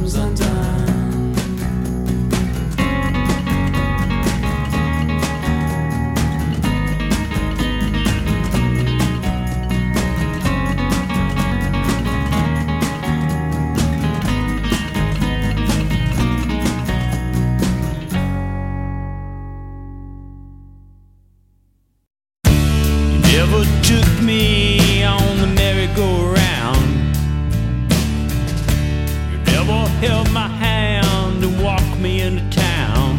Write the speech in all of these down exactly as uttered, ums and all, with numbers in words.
comes undone. Never took me on the merry-go-round. You never held my hand and walked me into town.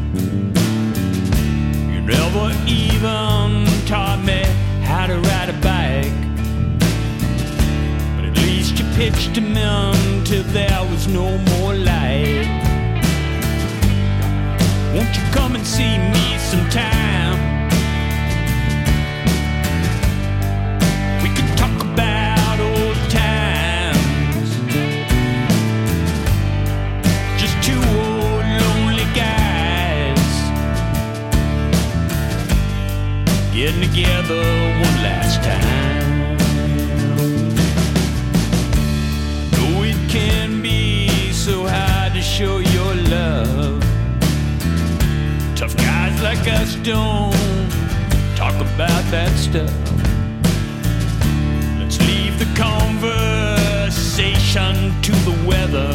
You never even taught me how to ride a bike. But at least you pitched him in till there was no more light. Won't you come and see me sometime? Getting together one last time. Know it can be so hard to show your love. Tough guys like us don't talk about that stuff. Let's leave the conversation to the weather.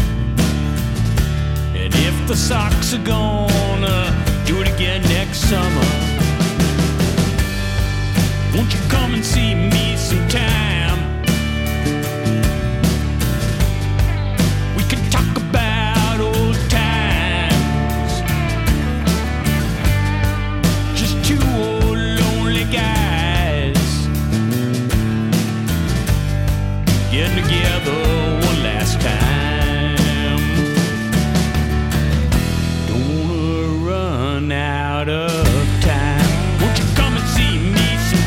And if the Sox are gonna do it again next summer, won't you come and see me sometime? We can talk about old times. Just two old lonely guys getting together one last time. Don't wanna run out of time. Won't you come and see me?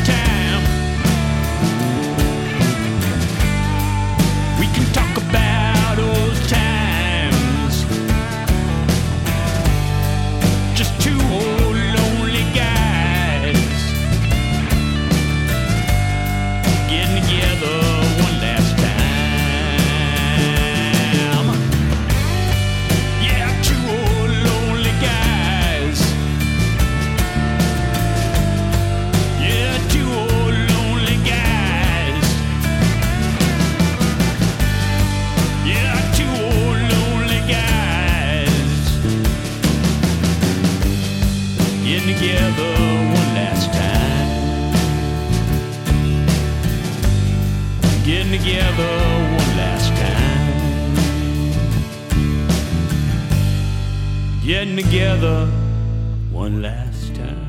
Talk about old times. Just two old lonely guys getting together one last time. Yeah, two old lonely guys. Yeah, two old lonely guys. Yeah, two old lonely guys getting together one last time. Getting together one last time. Getting together one last time.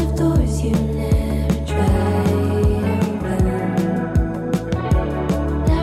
Now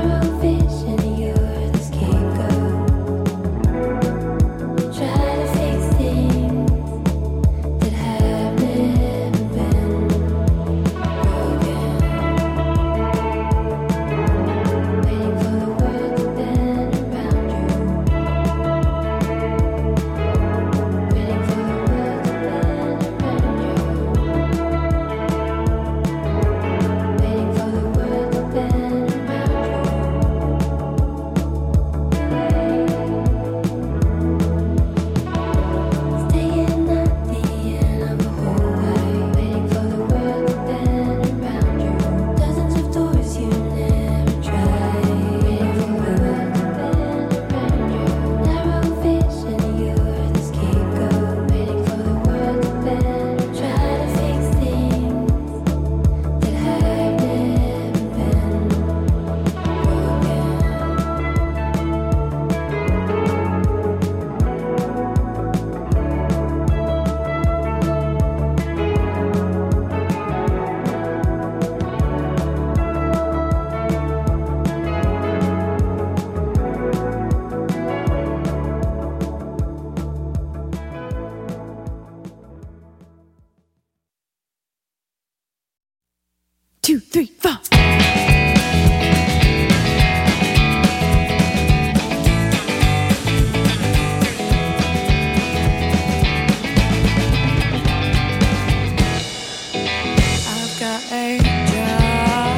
three, four. I've got a job.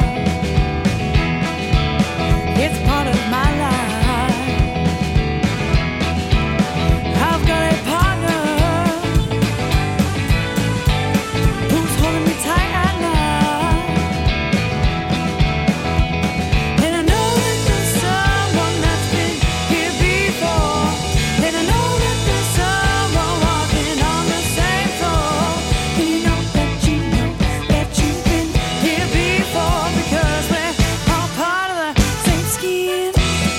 It's part of my life. I've got a partner who's holding me tight at night. And I know that there's someone that's been here before. And I know that there's someone walking on the same floor. And you know that you know that you've been here before, because we're all part of the same skin.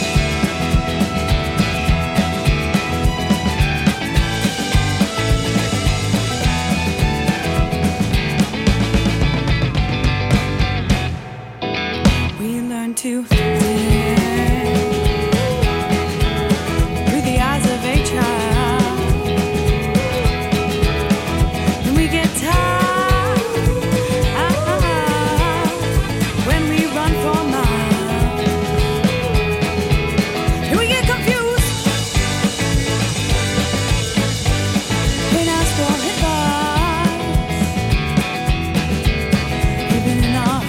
We learn to live through the eyes of a child. And we get tired when we run for miles. And we get confused and ask for advice. Even in our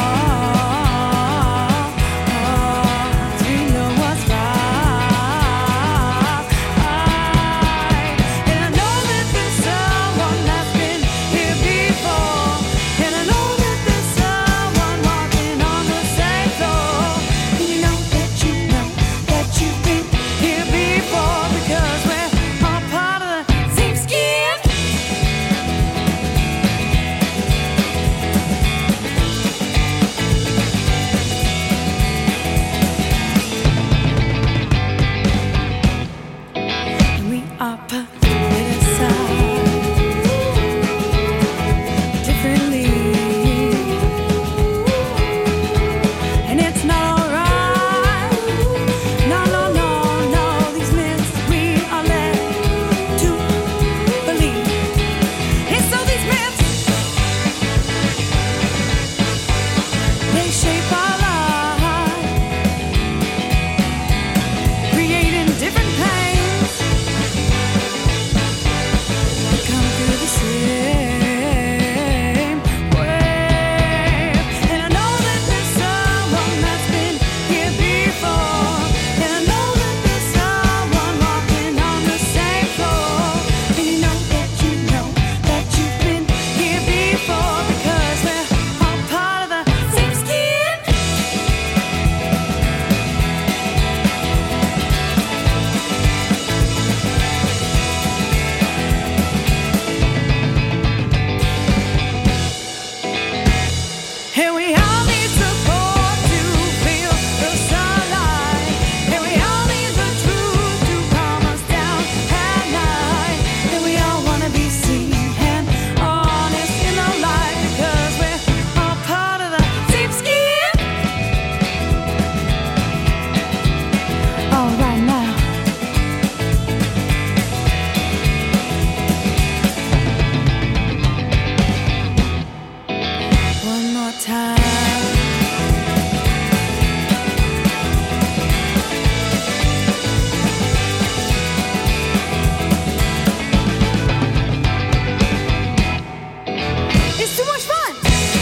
hearts, we know what's right. And I know that there's someone that's been here before. And I know that there's someone walking on the same floor. And you know that you know that you've been here before, because we're all part of the same skin. And we are politicized differently. And it's not alright. No, no, no, no. These myths we are led to believe. And so these myths, they shape our lives, creating different pains. We come through the same way. And I know that there's someone that's been here before. And I know that there's someone walking on the same floor. And you know that you know that you've been here before, because we're all part of the same skin. And we all need support to feel the sunlight. And we all need the truth to calm us down at night. And we all wanna be seen and honest in the light, because we're all part of the same skin. All right now. One more time. It's too much fun.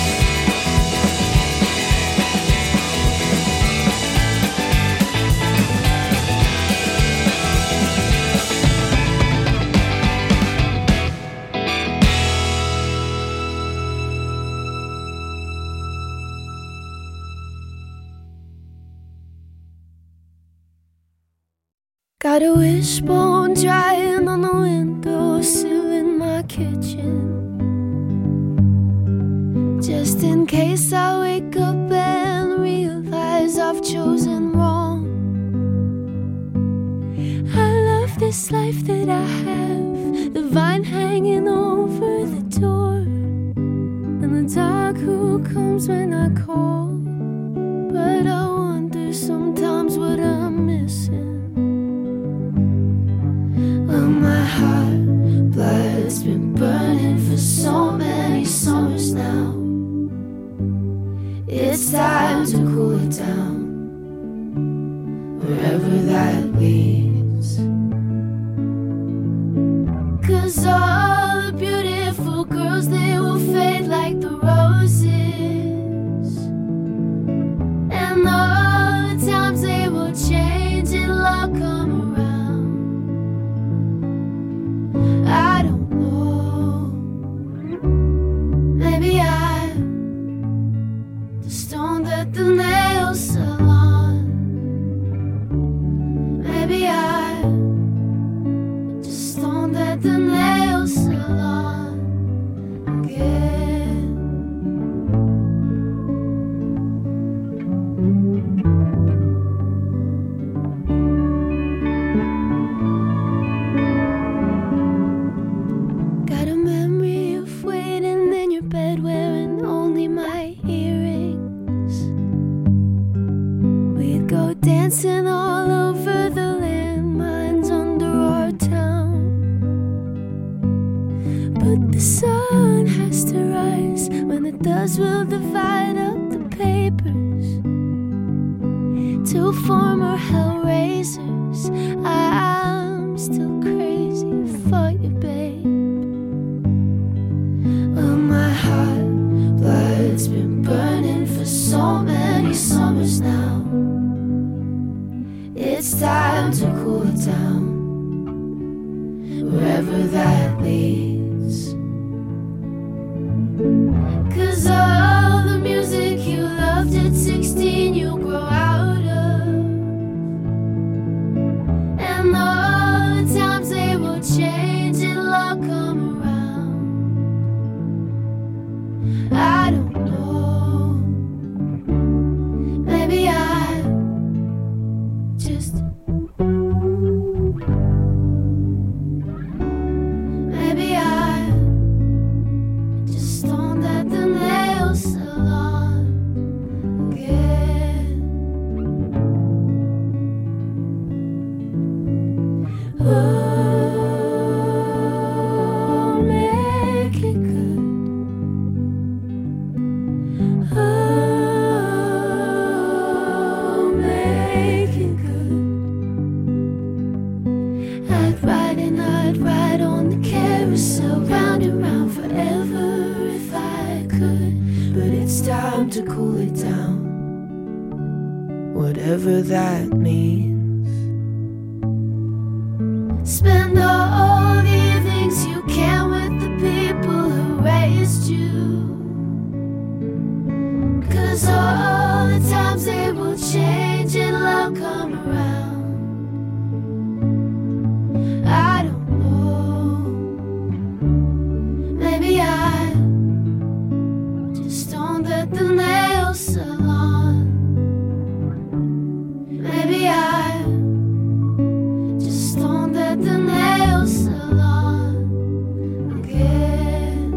Got a wishbone drying on the windowsill in my kitchen, just in case I wake up and realize I've chosen wrong. I love this life that I have, the vine hanging over the door, and the dog who comes when I call. But I wonder sometimes what I'm missing. Well, my heart blood's been burning for so many summers now. leads. 'Cause all the beautiful girls, they will fade like the roses. And all the times they will change and love come around. I don't know. Maybe I'm the stone that the nails salon. Maybe I'm just stone that the nails salon again. Got a memory of waiting in your bed wearing only my earrings. We'd go dancing all over the landmines under our town. But the sun has to rise. When it does, we'll divide up the papers. Two former hellraisers. I'm still crazy for you, babe. Well, my heart blood's been burning for so many summers now. It's time to cool it down, wherever that leads. 'Cause all the music you loved at sixteen, you grow out of. And all the times they will change and love come around. I don't know. Maybe I'm just Maybe I'm just stoned at the nail salon again. Oh, make it good. Oh, make it good. I'd ride and I'd ride on the carousel, round and round forever if I could. But it's time to cool it down, whatever that means. Spend all the evenings you can with the people who raised you. 'Cause all the times they will change and love come around. I don't know. Maybe I'm just stoned at the nail salon. Maybe I'm just stoned at the nail salon again.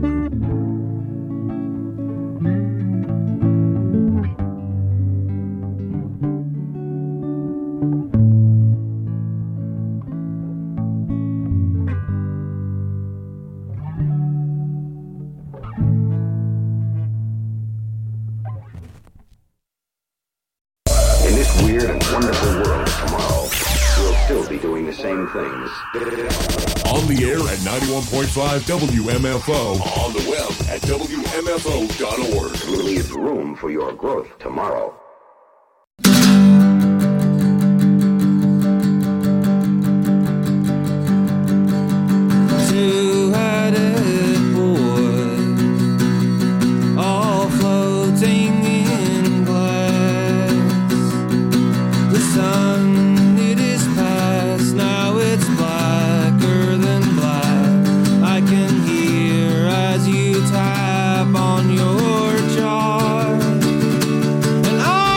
In this weird and wonderful world of tomorrow, we'll still be doing the same things. On the air at ninety-one point five W M F O. On the web at W M F O dot org. We'll leave room for your growth tomorrow. Two-headed boys, all floating in glass. The sun, it is past, now it's blacker than black. I can hear as you tap on your jar, and I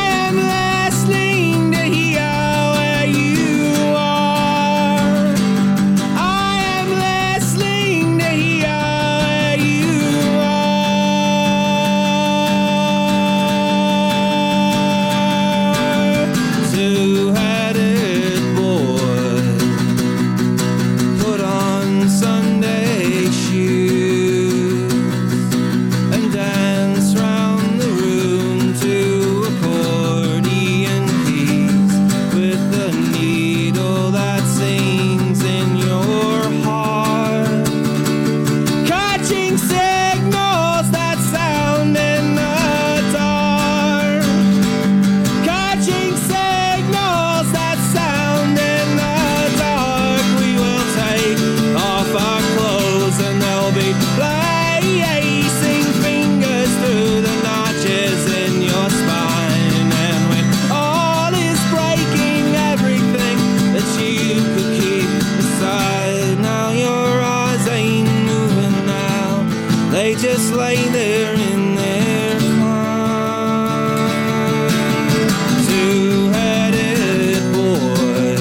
just lay there in their climb. Two-headed boy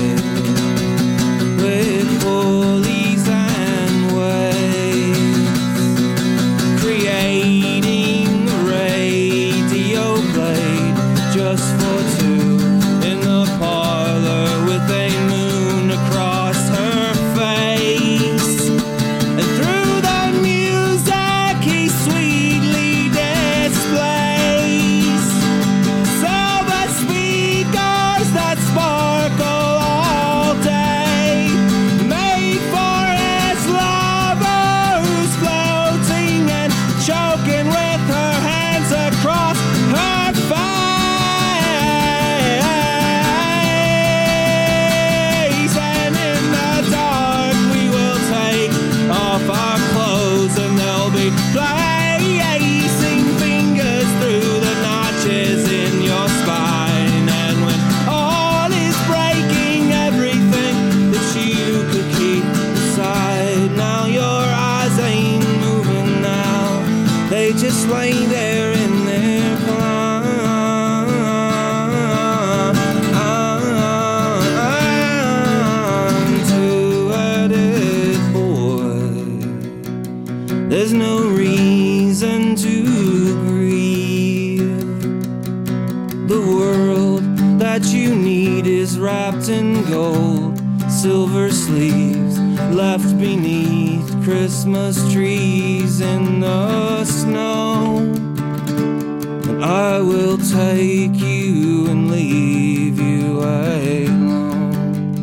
with pulleys and waves, creating a radio blade just for two in the parlor with a moon across her face. And through the music he sweetly displays silver speakers that sparkle all day, made for his lover who's floating and choking with her hands across her face. And in the dark we will take off our clothes and they'll be placing fingers through the notches in your spine. And when all is breaking, everything that you could keep inside, now your eyes ain't moving now, they just lay there in their climb. Two-headed boy, there's no reason to grieve. The world that you need is wrapped in gold, silver sleeves left beneath Christmas trees in the snow. And I will take you and leave you alone,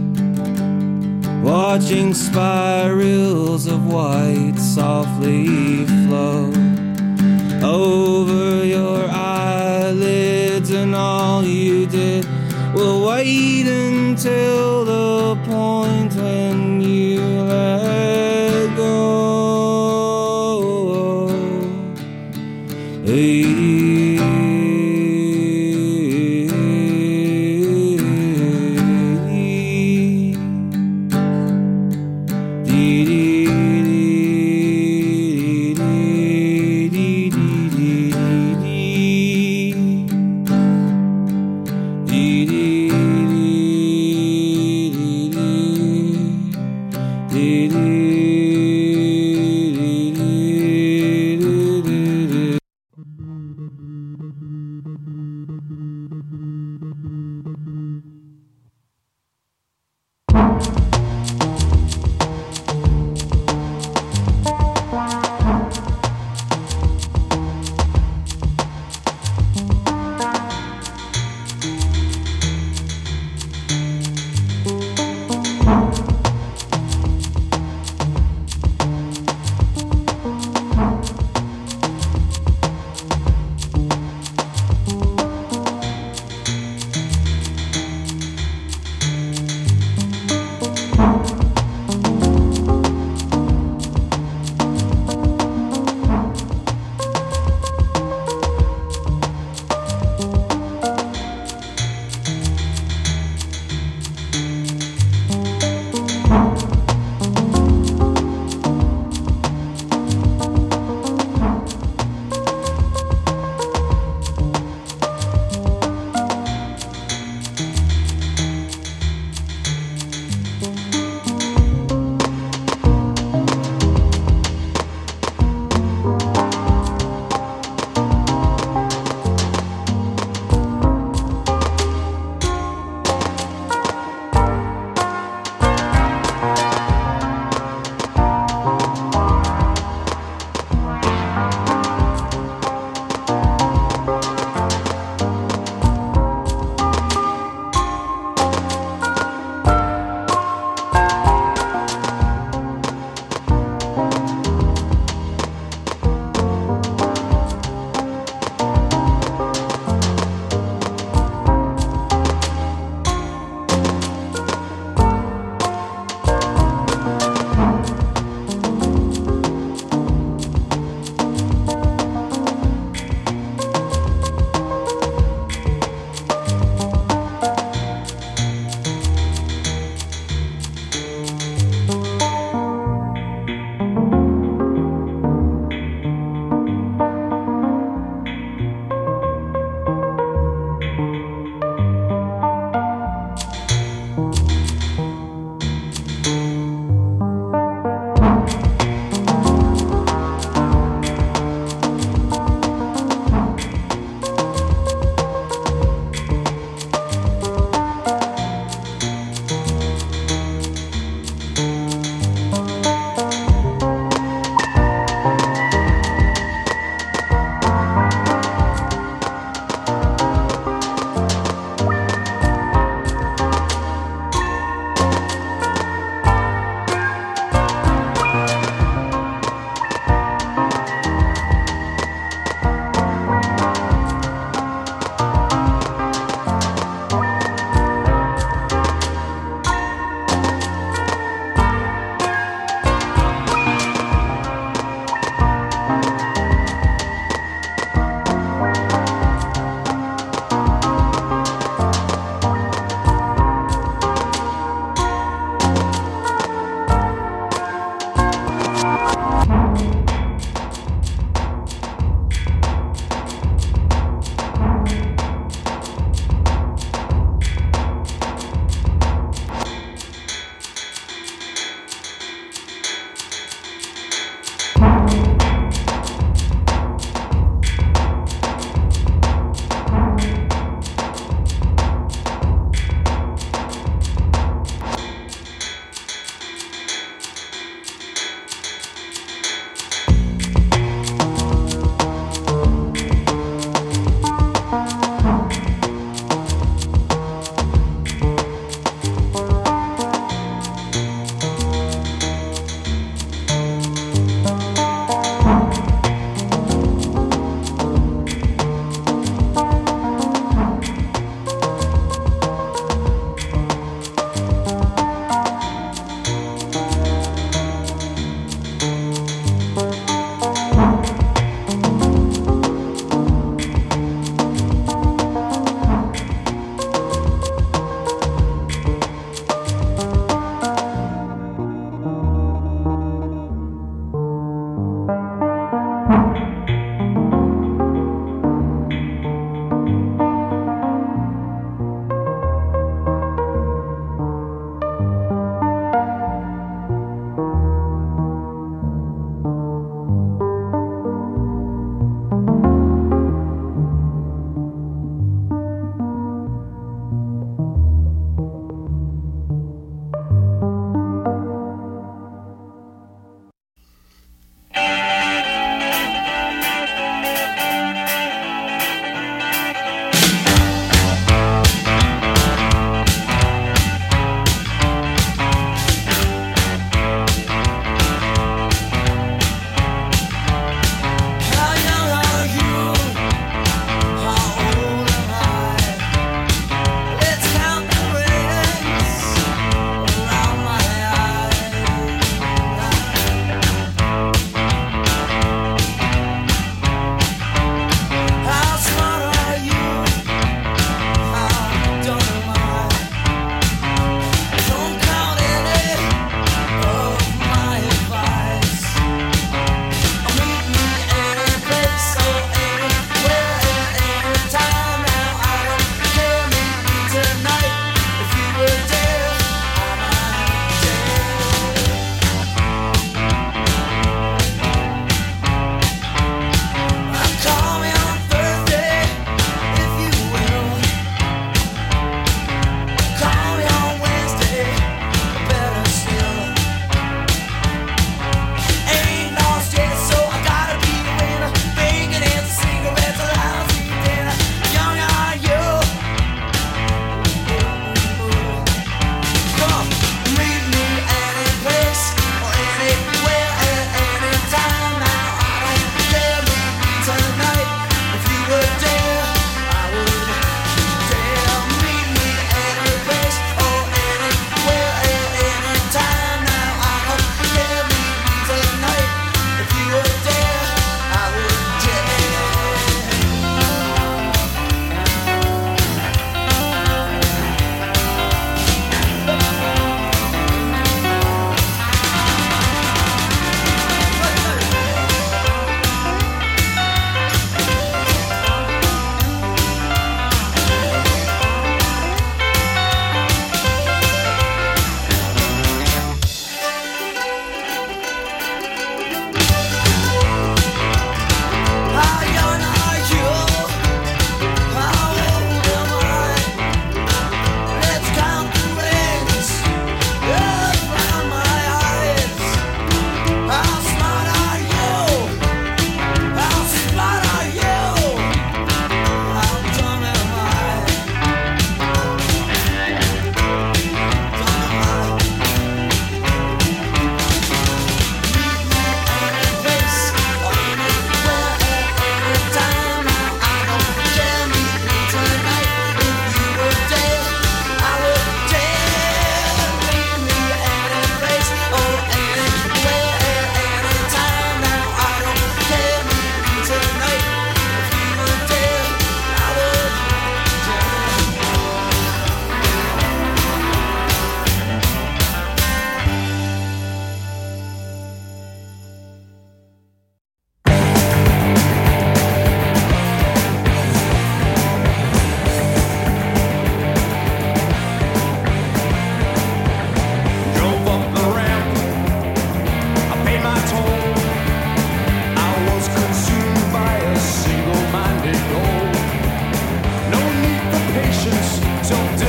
watching spirals of white softly flow over your eyelids, and all you did will wait until the point when you let go.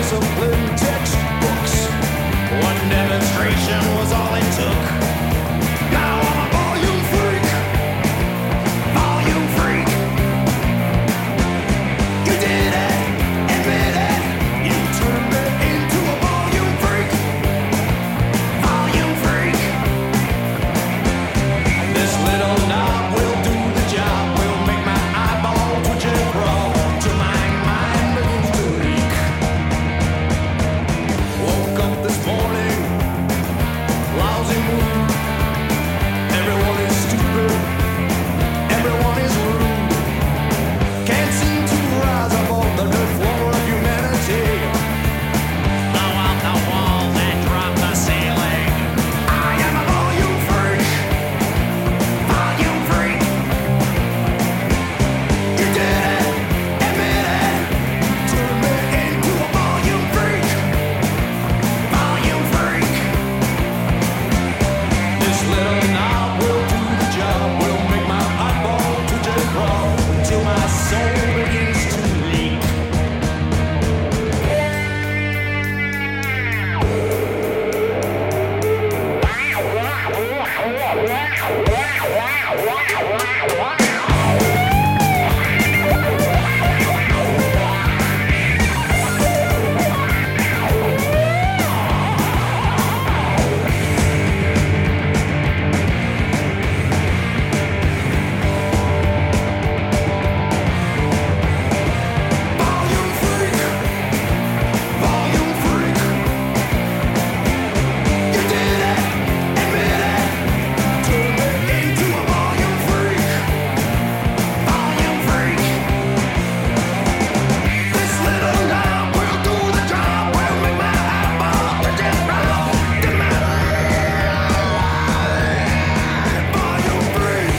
discipline textbooks. One demonstration was all it took. Now I'm a volume freak. Volume freak. You did it, admit it. You turned me into a volume freak. Volume freak. This little knob will do the job. Will make my eyeball twitch and crawl till my mind begins to leak. Woke up this morning, lousy mood. Everyone is stupid. Everyone is rude. Can't seem to rise above the dirt floor of humanity. Blow out the walls and drop the ceiling. I am a volume freak. Volume freak. You did it, admit it. Turn me into a volume freak. Volume freak. This little knob will do the job. Will make my eyeball twitch and crawl till my soul begins to leak. Volume freak. Volume freak. You did it, admit it. Turn me into a volume freak. Volume freak. This little knob will do the job. Will make my eyeball twitch and crawl till my volume freak.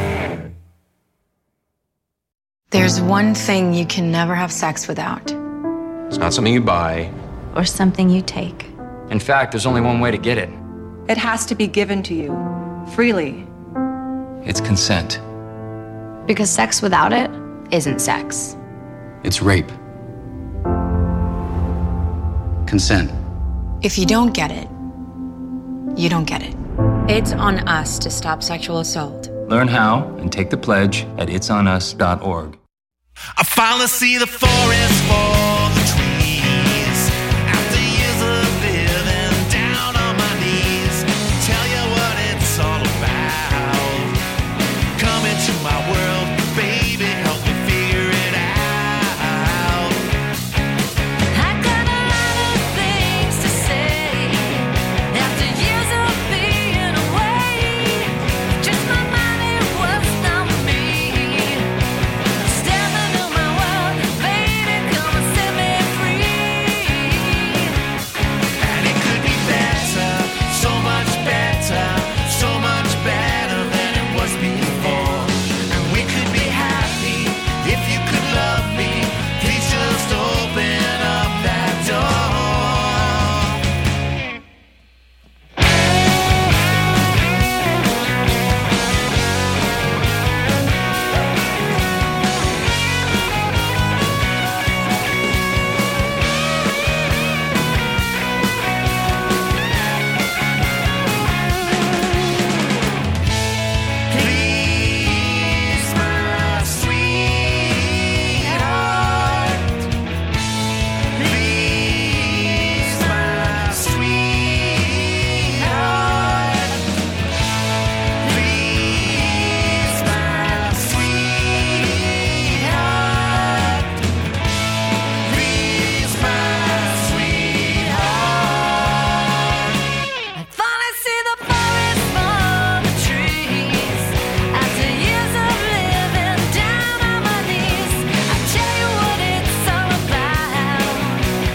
There's one thing you can never have sex without. It's not something you buy. Or something you take. In fact, there's only one way to get it. It has to be given to you, freely. It's consent. Because sex without it isn't sex. It's rape. Consent. If you don't get it, you don't get it. It's on us to stop sexual assault. Learn how and take the pledge at its on us dot org. I finally see the forest for the trees. After years of living down on my knees, tell you what it's all about. Come into my world, baby, help me figure it out. I got a lot of things to say after years of being away. Just my mind, it was not me. Step into my world, baby, come and set me free. And it could be better, so much better, so much better than it was before. And we could be happy if you could love me. Please just open up that door. Please, my sweetheart. Please, my sweetheart. Please, my sweetheart. Please, my sweetheart. I finally see the forest for the trees. After years of living down on my knees, I tell you what it's all about.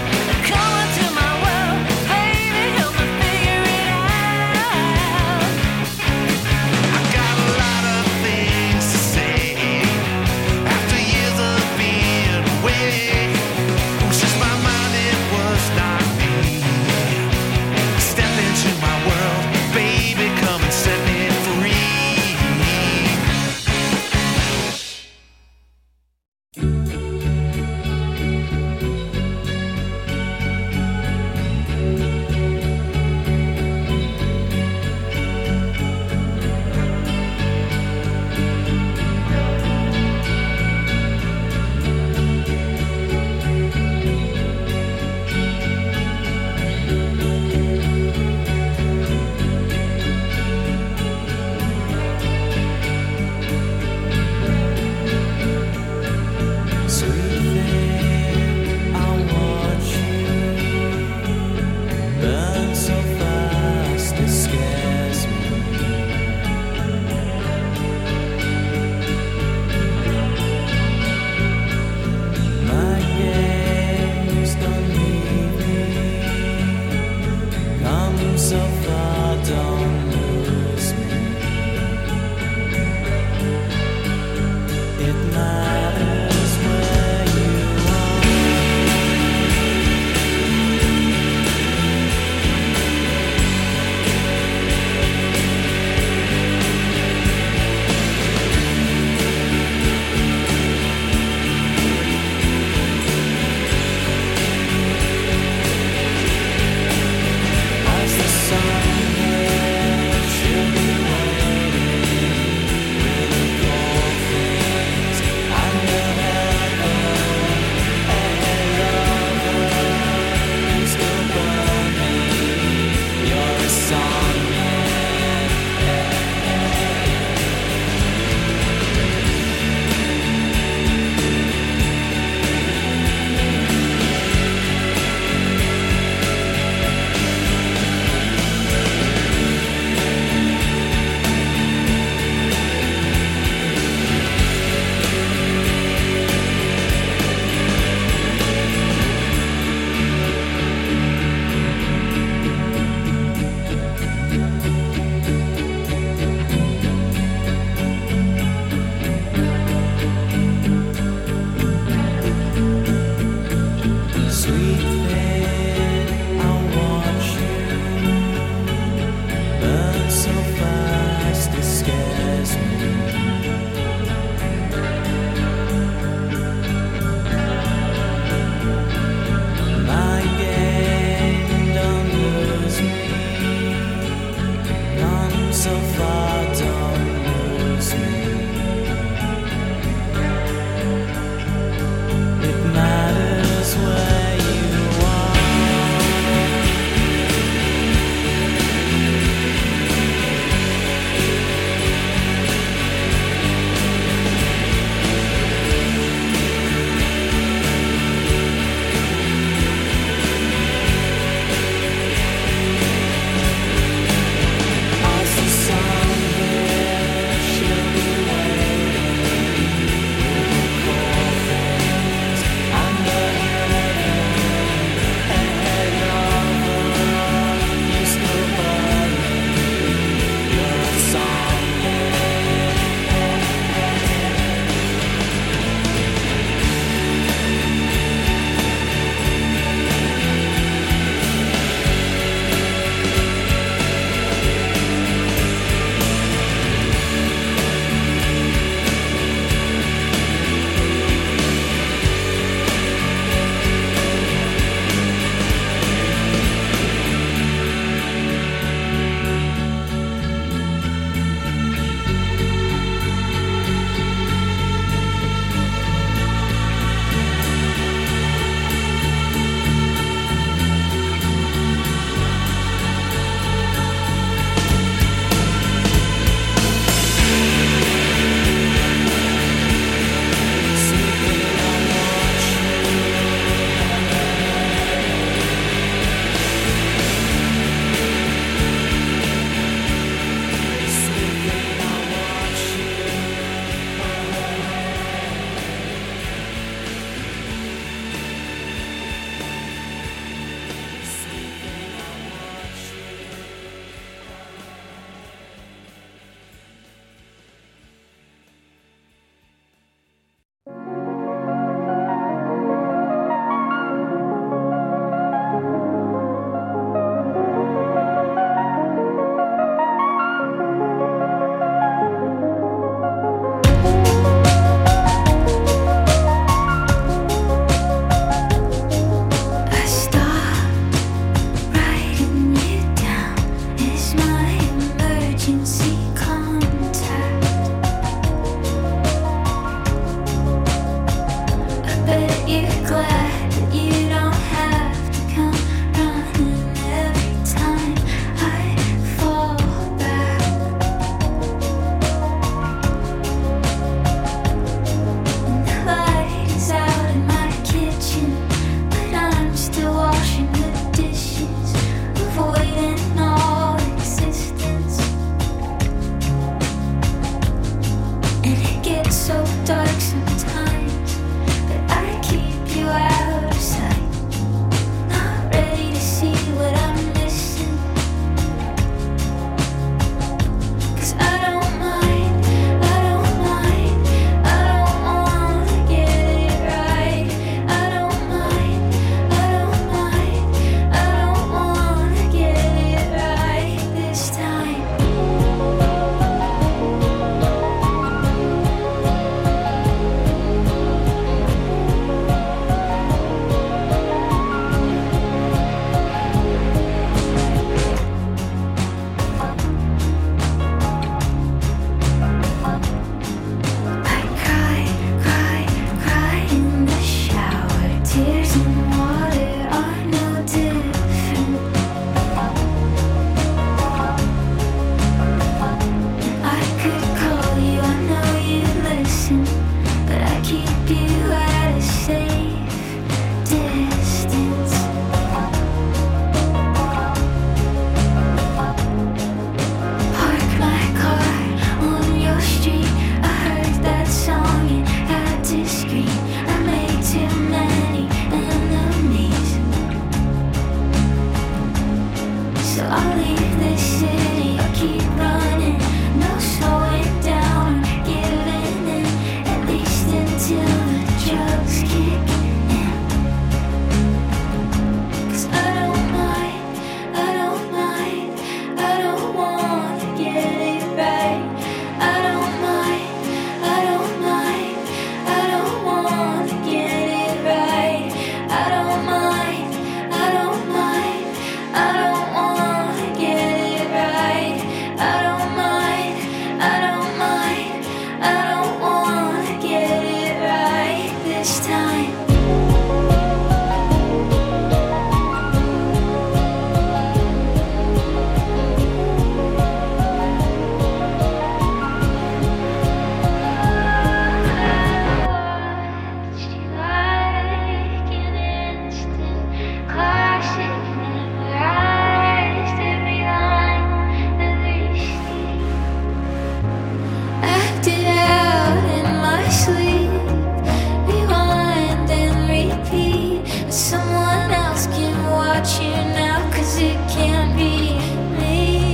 watch here now, 'cause it can't be me.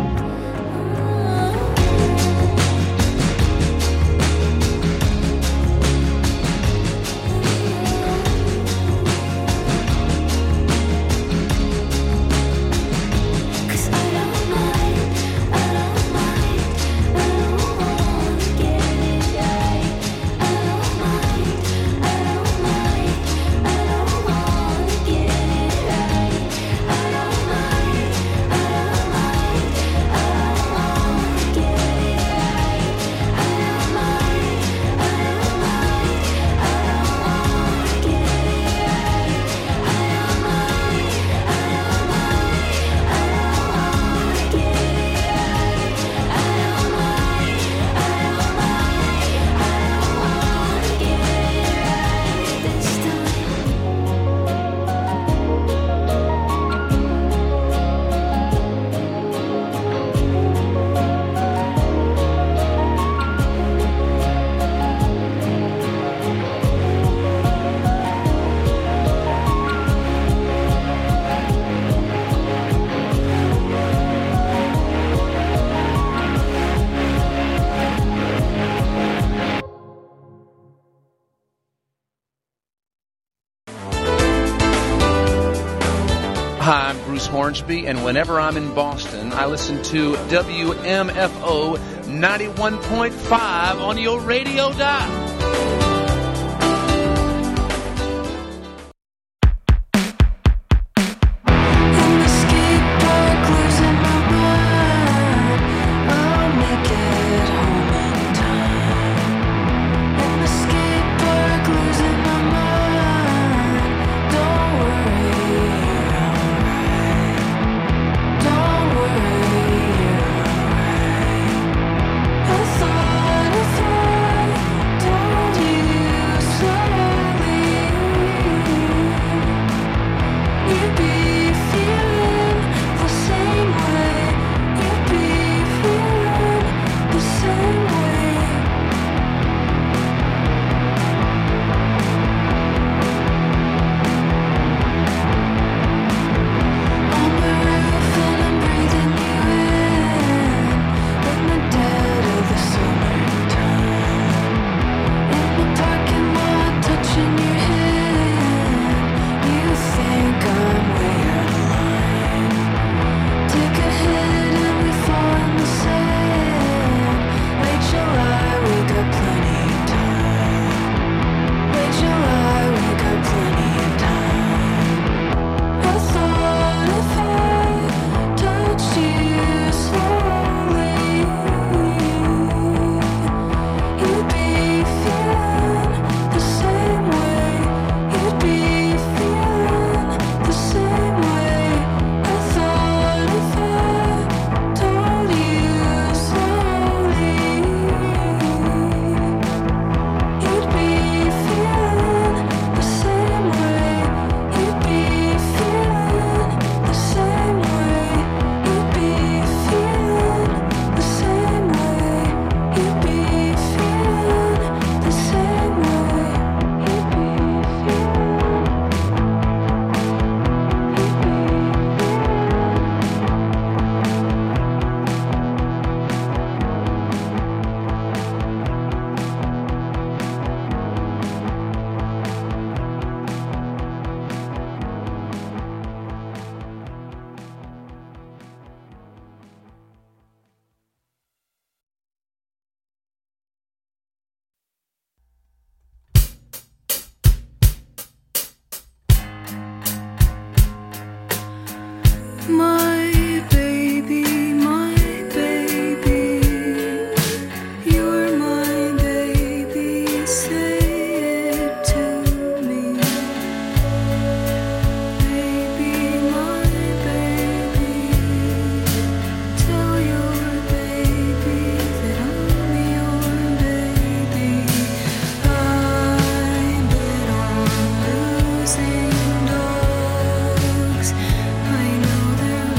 Hi, I'm Bruce Hornsby, and whenever I'm in Boston, I listen to W M F O ninety-one point five on your radio dial. I know there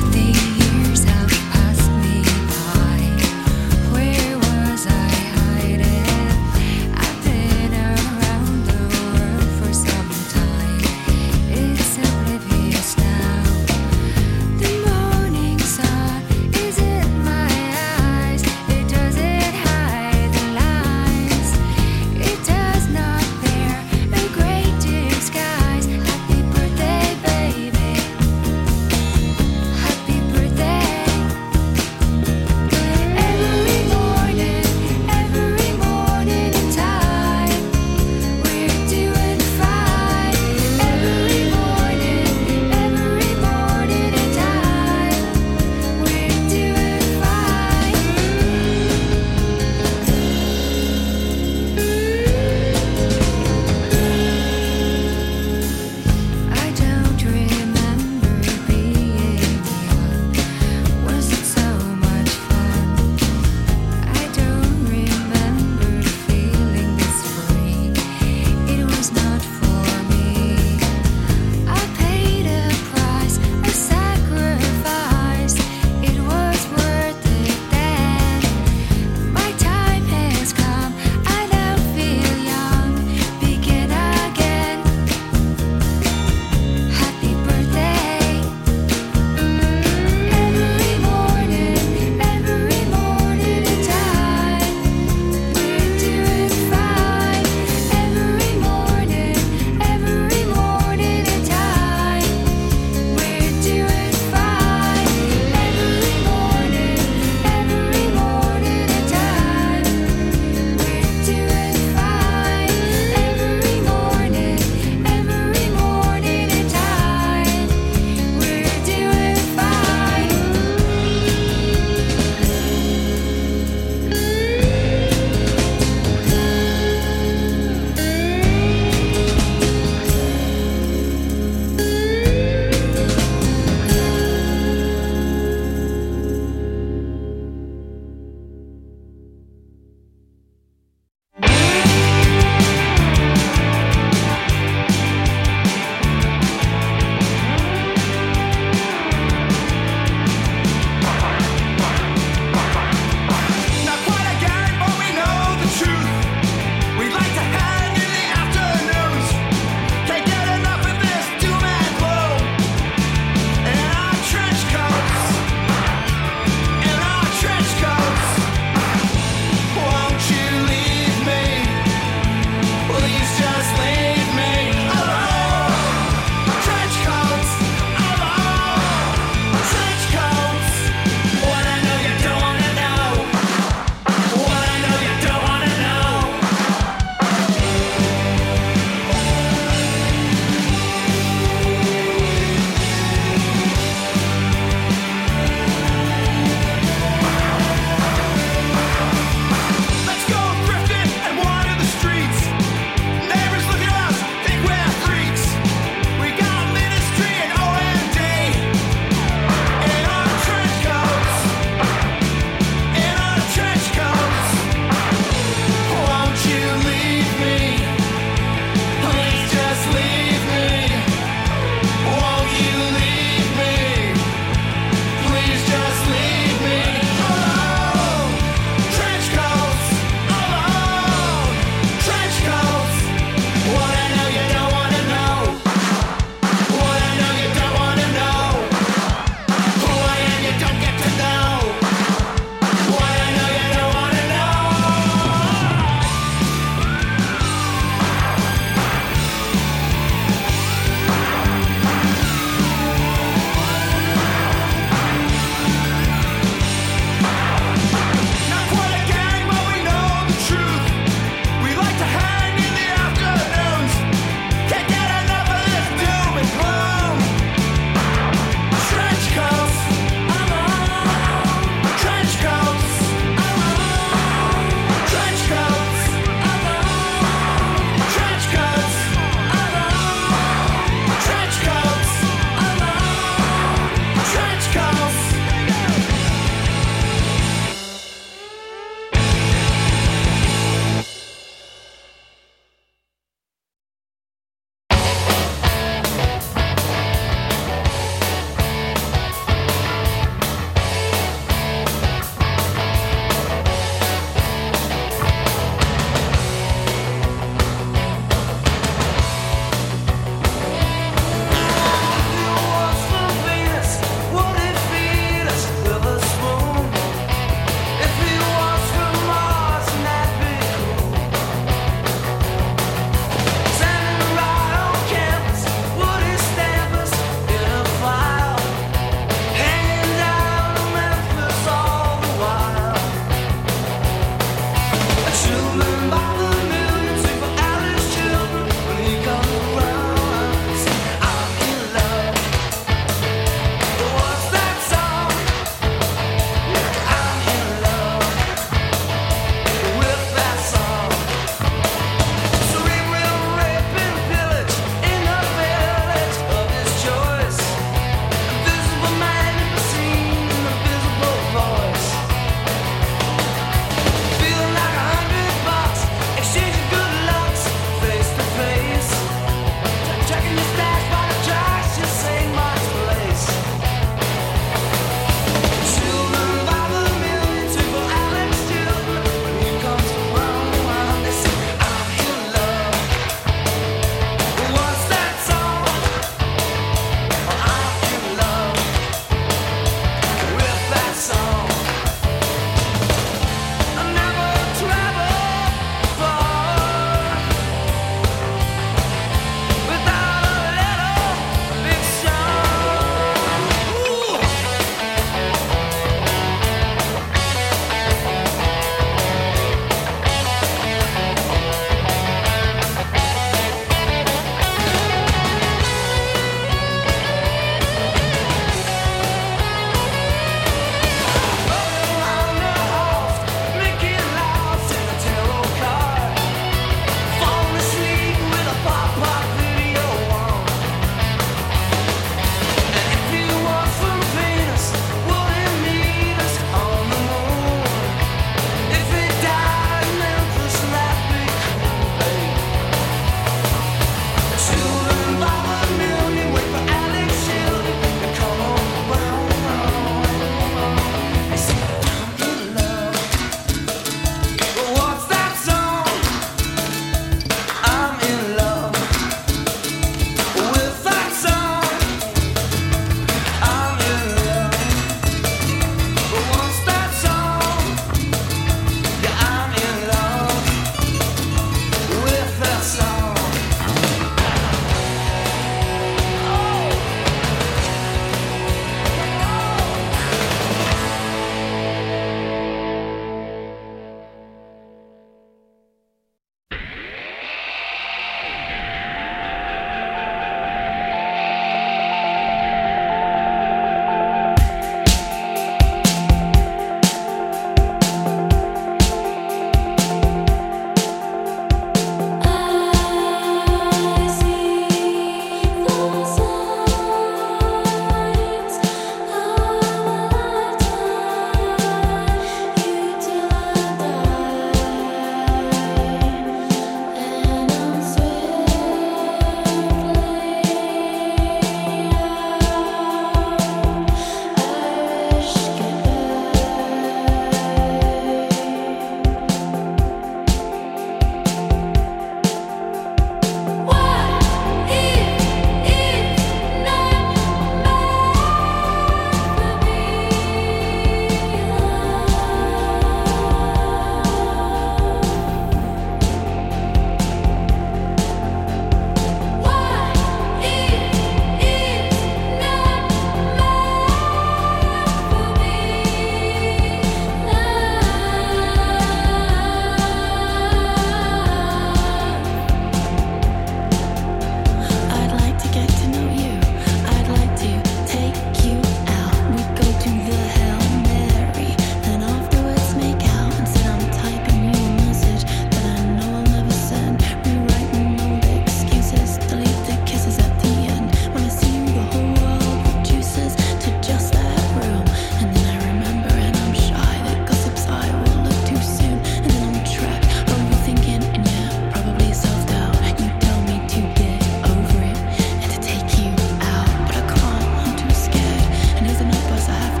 listen up, us I have